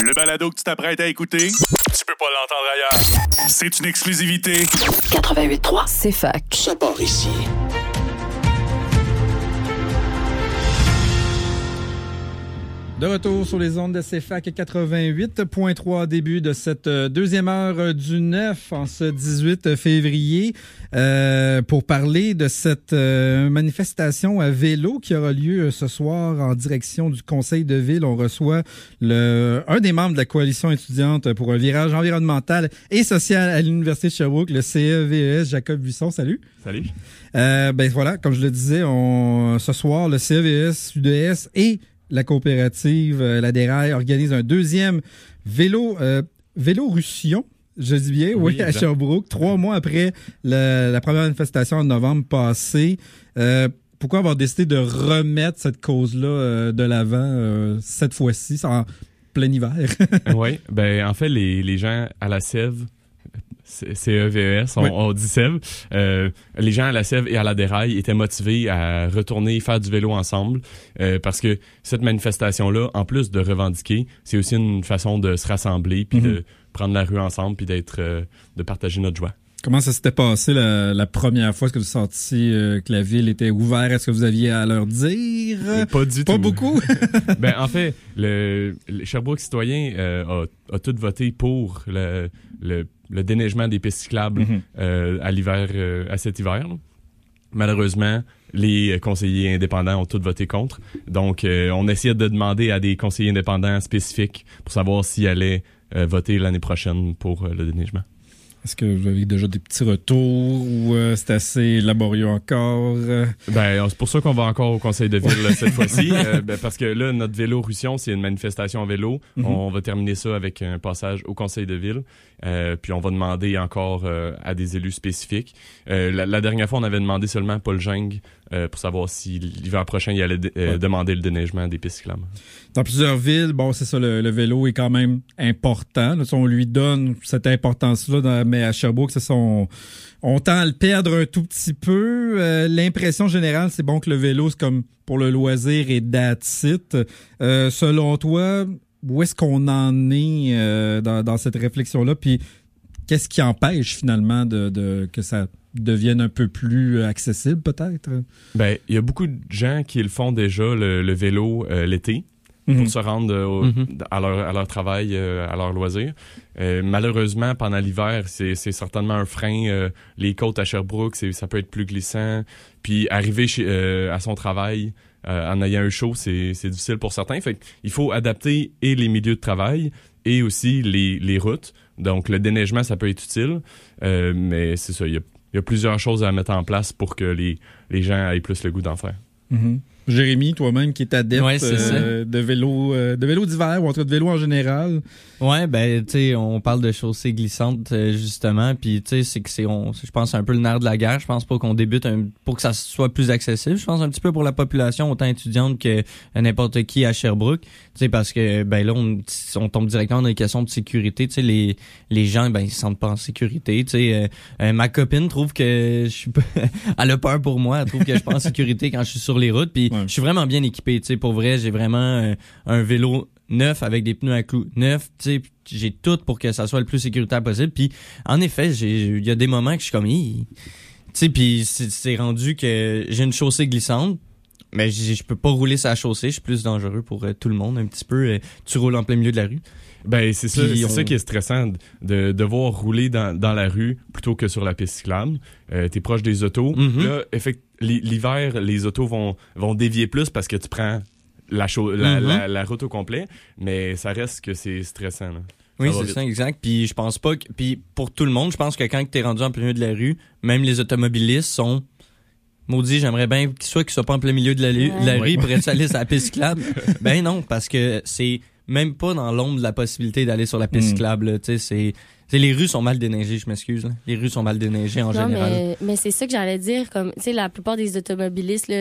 Le balado que tu t'apprêtes à écouter, tu peux pas l'entendre ailleurs. C'est une exclusivité. 88.3, c'est fac. Ça part ici. De retour sur les ondes de CFAC 88.3, début de cette deuxième heure du 9 en ce 18 février pour parler de cette manifestation à vélo qui aura lieu ce soir en direction du Conseil de ville. On reçoit un des membres de la coalition étudiante pour un virage environnemental et social à l'Université de Sherbrooke, le CEVES, Jacob Buisson. Salut. Salut. Ben voilà, comme je le disais, ce soir, le CEVES, UDS et la coopérative La Déraille organise un deuxième vélo Russion, je dis bien, oui, à Sherbrooke, 3 mois après la première manifestation en novembre passé. Pourquoi avoir décidé de remettre cette cause-là de l'avant cette fois-ci, en plein hiver? Oui, ben en fait, les gens à la Sève, CEVES, on dit Sève. Les gens à la Sève et à la Déraille étaient motivés à retourner faire du vélo ensemble parce que cette manifestation-là, en plus de revendiquer, c'est aussi une façon de se rassembler puis de prendre la rue ensemble puis de partager notre joie. Comment ça s'était passé la première fois? Est-ce que vous sentiez que la ville était ouverte? Est-ce que vous aviez à leur dire? Pas du tout. Pas beaucoup? Ben, en fait, le Sherbrooke citoyen a tout voté pour le déneigement des pistes cyclables à l'hiver, à cet hiver. Là. Malheureusement, les conseillers indépendants ont tous voté contre. Donc, on essayait de demander à des conseillers indépendants spécifiques pour savoir s'ils allaient voter l'année prochaine pour le déneigement. Est-ce que vous avez déjà des petits retours ou c'est assez laborieux encore? Ben, c'est pour ça qu'on va encore au conseil de ville cette fois-ci. Parce que là, notre vélo Russion, c'est une manifestation en vélo. On va terminer ça avec un passage au conseil de ville. Puis on va demander encore à des élus spécifiques. La dernière fois, on avait demandé seulement à Paul Geng pour savoir si l'hiver prochain, il allait demander le déneigement des pistes cyclables. Dans plusieurs villes, bon, c'est ça, le vélo est quand même important. Là, on lui donne cette importance-là, mais à Sherbrooke, c'est ça, on tend à le perdre un tout petit peu. L'impression générale, c'est bon que le vélo, c'est comme pour le loisir et that's it. Selon toi, où est-ce qu'on en est dans cette réflexion-là? Puis qu'est-ce qui empêche finalement que ça devienne un peu plus accessible, peut-être? Ben, il y a beaucoup de gens qui le font déjà, le vélo, l'été. Pour se rendre à leur travail, à leur loisir. Malheureusement, pendant l'hiver, c'est certainement un frein. Les côtes à Sherbrooke, ça peut être plus glissant. Puis arriver à son travail en ayant un chaud, c'est difficile pour certains. Fait qu'il faut adapter et les milieux de travail et aussi les routes. Donc, le déneigement, ça peut être utile. Mais c'est ça, il y a plusieurs choses à mettre en place pour que les gens aient plus le goût d'en faire. Jérémy, toi-même, qui est adepte de vélo d'hiver ou en tout cas de vélo en général. Ouais, ben, tu sais, on parle de chaussées glissantes, justement, puis tu sais, je pense, c'est un peu le nerf de la guerre. Je pense pas qu'on débute pour que ça soit plus accessible. Je pense un petit peu pour la population, autant étudiante que n'importe qui à Sherbrooke. Tu sais, parce que, ben là, on tombe directement dans les questions de sécurité. Tu sais, les gens, ben, ils se sentent pas en sécurité. Tu sais, ma copine trouve que je suis pas, elle a peur pour moi. Elle trouve que je suis pas en sécurité quand je suis sur les routes, puis je suis vraiment bien équipé. Tu sais, pour vrai, j'ai vraiment un vélo neuf avec des pneus à clous neufs, tu sais, j'ai tout pour que ça soit le plus sécuritaire possible. Puis en effet, il y a des moments que je suis comme tu sais, puis c'est rendu que j'ai une chaussée glissante, mais je peux pas rouler sur la chaussée, je suis plus dangereux pour tout le monde un petit peu. Tu roules en plein milieu de la rue. Ben c'est ça qui est stressant de devoir rouler dans la rue plutôt que sur la piste cyclable. T'es proche des autos. Là, l'hiver, les autos vont dévier plus parce que tu prends la route au complet, mais ça reste que c'est stressant. Là. Oui, c'est ça, exact. Puis je pense pas que... Puis pour tout le monde, je pense que quand t'es rendu en plein milieu de la rue, même les automobilistes sont... Maudit, j'aimerais bien qu'ils soient pas en plein milieu de la rue, ils pourraient aller sur la piste cyclable. Ben non, parce que c'est même pas dans l'ombre de la possibilité d'aller sur la piste cyclable. Tu sais, les rues sont mal déneigées, je m'excuse. Là. Les rues sont mal déneigées en général. Mais c'est ça que j'allais dire. Comme, tu sais, la plupart des automobilistes, là,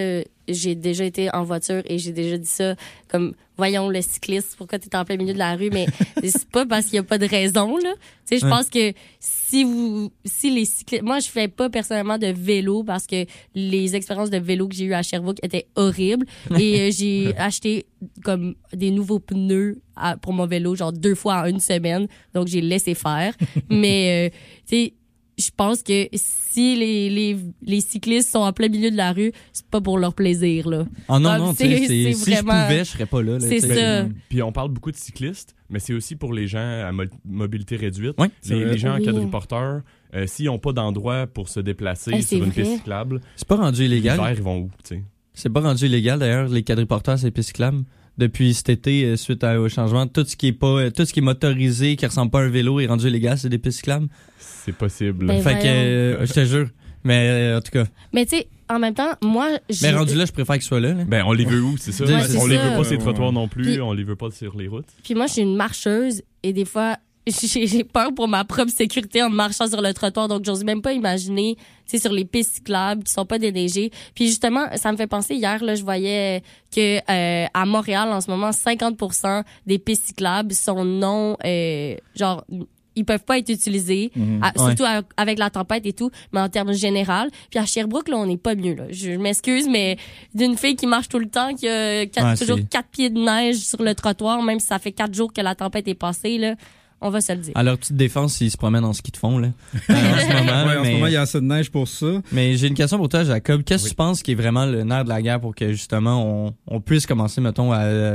j'ai déjà été en voiture et j'ai déjà dit ça comme voyons le cycliste, pourquoi t'es en plein milieu de la rue, mais c'est pas parce qu'il y a pas de raison là. Tu sais, je pense que si les cyclistes, moi je fais pas personnellement de vélo parce que les expériences de vélo que j'ai eues à Sherbrooke étaient horribles et j'ai acheté comme des nouveaux pneus pour mon vélo genre 2 fois en 1 semaine, donc j'ai laissé faire. Mais tu sais, je pense que si les cyclistes sont en plein milieu de la rue, c'est pas pour leur plaisir, là. Oh non, tu sais, si vraiment... je pouvais, je serais pas là. C'est ça. Puis on parle beaucoup de cyclistes, mais c'est aussi pour les gens à mobilité réduite. Oui, les gens en quadriporteurs, s'ils n'ont pas d'endroit pour se déplacer sur une piste cyclable, c'est pas rendu illégal. L'hiver, ils vont où, tu sais? C'est pas rendu illégal, d'ailleurs, les quadriporteurs, c'est pistes cyclables. Depuis cet été, suite au changement, tout ce qui est motorisé, qui ressemble pas à un vélo, est rendu illégal, c'est des pistes cyclables. C'est possible. Ben fait que, je te jure. Mais en tout cas. Mais tu sais, en même temps, moi, mais rendu là, je préfère qu'ils soient là. Ben, on les veut où, c'est ça? Ouais, c'est on les ça. veut pas ces trottoirs non plus, Puis, on les veut pas sur les routes. Puis moi, je suis une marcheuse et des fois, j'ai peur pour ma propre sécurité en marchant sur le trottoir, donc j'ose même pas imaginer, tu sais, sur les pistes cyclables qui sont pas déneigées. Puis justement, ça me fait penser, hier, là, je voyais que à Montréal, en ce moment, 50% des pistes cyclables sont non, genre, ils peuvent pas être utilisés, surtout avec la tempête et tout, mais en termes général. Puis à Sherbrooke, là, on n'est pas mieux, là. Je m'excuse, mais d'une fille qui marche tout le temps, qui a toujours 4 pieds de neige sur le trottoir, même si ça fait 4 jours que la tempête est passée, là, on va se le dire. À leur petite défense, ils se promènent en ski de fond, là. En ce moment. En ce moment, il y a assez de neige pour ça. Mais j'ai une question pour toi, Jacob. Qu'est-ce que tu penses qui est vraiment le nerf de la guerre pour que, justement, on puisse commencer, mettons,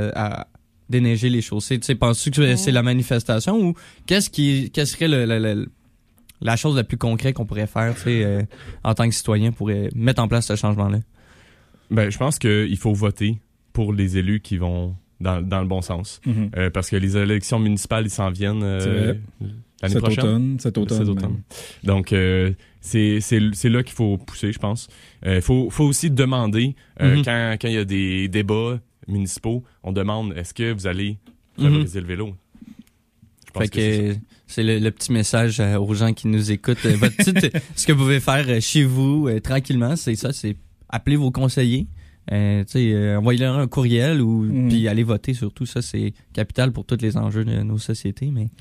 à déneiger les chaussées? Tu sais, penses-tu que c'est la manifestation ou quelle serait la chose la plus concrète qu'on pourrait faire, tu sais, en tant que citoyen pour mettre en place ce changement-là? Ben, je pense qu'il faut voter pour les élus qui vont dans le bon sens. Parce que les élections municipales, ils s'en viennent l'année prochaine. Cet automne. Donc, c'est là qu'il faut pousser, je pense. Faut aussi demander, quand il y a des débats municipaux, on demande, est-ce que vous allez favoriser le vélo? Je pense que c'est le petit message aux gens qui nous écoutent. Ce que vous pouvez faire chez vous, tranquillement, c'est ça, c'est appeler vos conseillers. Envoyez-leur un courriel puis aller voter surtout. Ça, c'est capital pour tous les enjeux de nos sociétés. Mais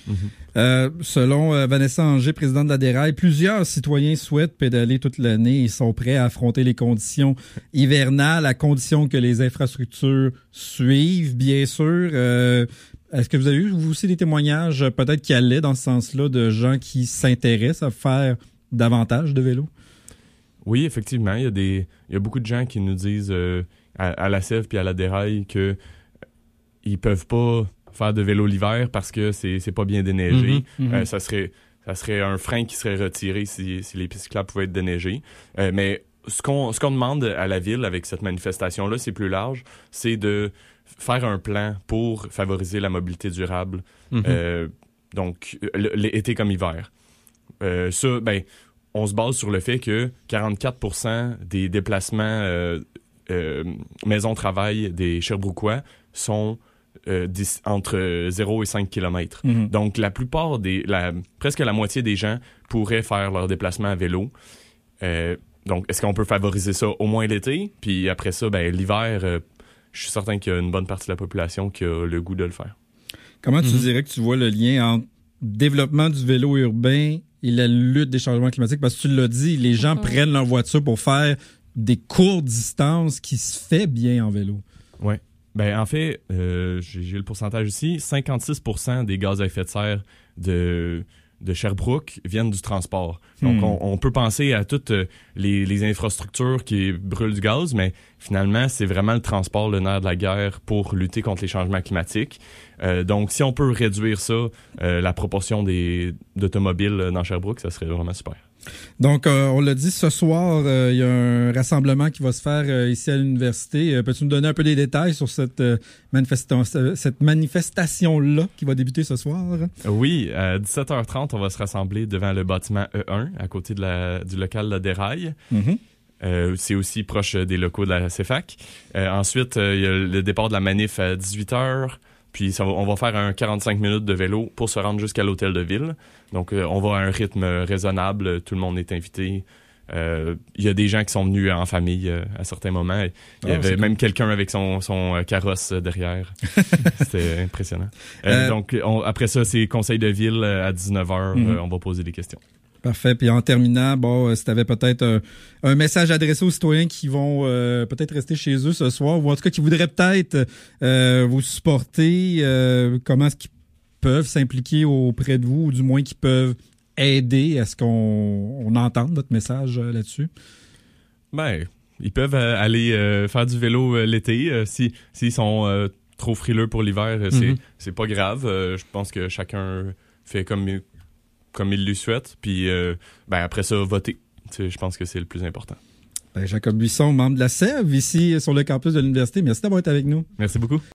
selon Vanessa Anger, présidente de la Déraille, plusieurs citoyens souhaitent pédaler toute l'année et sont prêts à affronter les conditions hivernales à condition que les infrastructures suivent, bien sûr. Est-ce que vous avez eu, vous aussi, des témoignages peut-être qui allaient dans ce sens-là de gens qui s'intéressent à faire davantage de vélo? Oui, effectivement, il y a beaucoup de gens qui nous disent à la Sèvre puis à la Déraille que ils peuvent pas faire de vélo l'hiver parce que c'est pas bien déneigé. Ça serait un frein qui serait retiré si les pistes cyclables pouvaient être déneigées. Mais ce qu'on demande à la ville avec cette manifestation-là, c'est plus large, c'est de faire un plan pour favoriser la mobilité durable, donc l'été comme hiver. Ça, ben, on se base sur le fait que 44% des déplacements maison-travail des Sherbrookois sont entre 0 et 5 km. Donc, la plupart presque la moitié des gens pourraient faire leur déplacement à vélo. Donc, est-ce qu'on peut favoriser ça au moins l'été? Puis après ça, ben, l'hiver, je suis certain qu'il y a une bonne partie de la population qui a le goût de le faire. Comment tu dirais que tu vois le lien entre développement du vélo urbain et la lutte des changements climatiques? Parce que tu l'as dit, les gens prennent leur voiture pour faire des courtes distances qui se fait bien en vélo. Oui. Ben, en fait, j'ai le pourcentage ici. 56% des gaz à effet de serre de Sherbrooke viennent du transport. Donc, on peut penser à toutes les infrastructures qui brûlent du gaz, mais finalement, c'est vraiment le transport, le nerf de la guerre pour lutter contre les changements climatiques. Donc, si on peut réduire ça, la proportion d'automobiles dans Sherbrooke, ça serait vraiment super. Donc, on l'a dit, ce soir, il y a un rassemblement qui va se faire ici à l'université. Peux-tu nous donner un peu des détails sur cette manifestation-là qui va débuter ce soir? Oui, à 17h30, on va se rassembler devant le bâtiment E1, à côté du local de la Déraille. C'est aussi proche des locaux de la CEFAC. Ensuite, il y a le départ de la manif à 18h. Puis on va faire un 45 minutes de vélo pour se rendre jusqu'à l'hôtel de ville. Donc, on va à un rythme raisonnable. Tout le monde est invité. Il y a des gens qui sont venus en famille à certains moments. Il y avait même quelqu'un avec son carrosse derrière. C'était impressionnant. Donc, après ça, c'est conseil de ville à 19h. On va poser des questions. Parfait. Puis en terminant, bon, si tu avais peut-être un message adressé aux citoyens qui vont peut-être rester chez eux ce soir, ou en tout cas qui voudraient peut-être vous supporter, comment est-ce qu'ils peuvent s'impliquer auprès de vous, ou du moins qu'ils peuvent aider à ce qu'on entende votre message là-dessus? Ben, ils peuvent aller faire du vélo l'été. S'ils sont trop frileux pour l'hiver, c'est pas grave. Je pense que chacun fait comme il le souhaite. Puis après ça, voter. Je pense que c'est le plus important. Jacob Buisson, membre de la SEV, ici sur le campus de l'Université. Merci d'avoir été avec nous. Merci beaucoup.